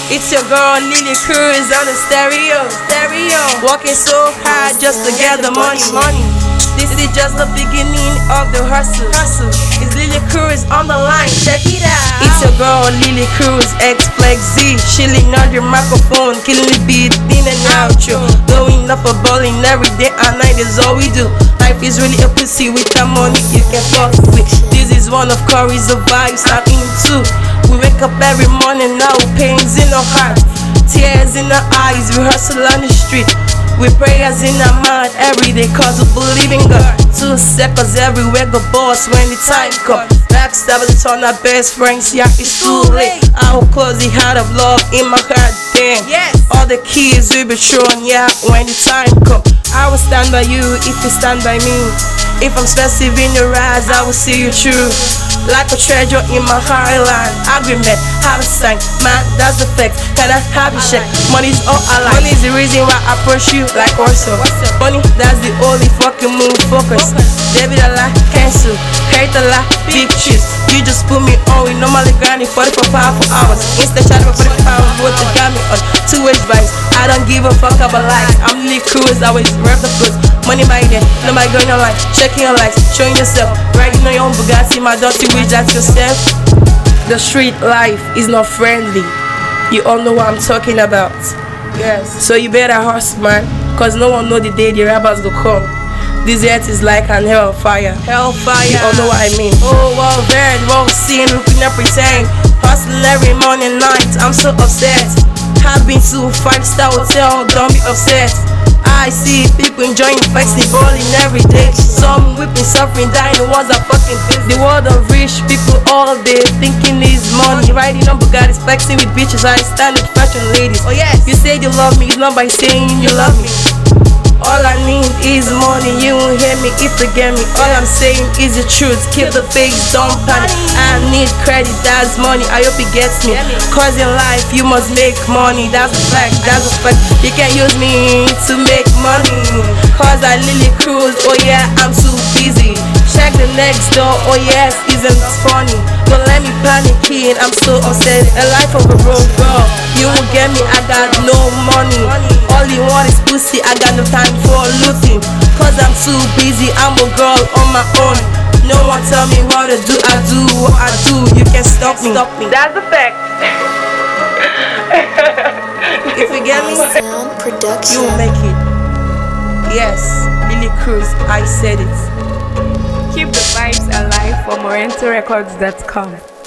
It's your girl Lily Cruz on the stereo. Working so hard just to get the money. This is just the beginning of the hustle. It's Lily Cruz on the line, check it out. It's your girl Lily Cruz, X-Flex Z, chilling on the microphone, killing the beat in and out. Going up for bowling every day and night is all we do. Life is really a pussy with the money you can fuck with. This is one of Corey's vibes I'm into. We wake up every morning now, pains in our heart, tears in our eyes, we hustle on the street. With prayers in our mind every day cause we believe in God. 2 seconds everywhere go boss when the time comes. Backstabbers on our best friends, yeah it's too late. I will close the heart of love in my heart, damn. All the keys will be thrown, yeah, when the time comes. I will stand by you if you stand by me. If I'm expensive in your eyes, I will see you through. Like a treasure in my heartland. Agreement, have a sign, man, that's the fact. Can I have a check? Money's all I like. Money is the reason why I push you like also. Money, that's the only fucking move. Focus. Debit a lot, cancel. Hate a lot, big chips. You just put me on, we normally grinding 44 powerful hours. Instead chatting for 40 pounds, what you got me on 2-way vibes. I don't give a fuck about likes. I'm Lily Cruz, always rep the fruits. Money my day, nobody going on life. Checking your likes, showing yourself. Riding on your own Bugatti, my dirty wish that's yourself. The street life is not friendly. You all know what I'm talking about. Yes. So you better hustle, man, cause no one know the day the rappers go come. This earth is like an hellfire. You all know what I mean. Oh, well, very well seen, looking up pretend. Hustling every morning, night, I'm so upset. Have been to 5-star hotel, don't be upset. I see people enjoying, flexing, balling every day. Some whipping, suffering, dying, the ones that fucking busy. The world of rich people all day thinking is money. Riding on Bugattis, flexing with bitches, I stand with fashion ladies. Oh yes, you say you love me, it's not by saying you love me. All I need is money, you won't hear me if you get me. All I'm saying is the truth, keep the faith, don't panic. I need credit, that's money, I hope it gets me. Cause in life you must make money, that's a fact. You can't use me to make money. Cause I Lily Cruz, oh yeah, I'm too busy. Check the next door, oh yes, isn't funny. Don't let me panicking, I'm so upset. A life of a broke girl, you will get me, I got no money. All you want is pussy, I got no time for looting. Cause I'm too busy, I'm a girl on my own. No one tell me what to do, I do what I do. You can't stop me. That's the fact. If you get me, you will make it. Yes, Lily Cruz, I said it. Keep the vibes alive for MorentoRecords.com.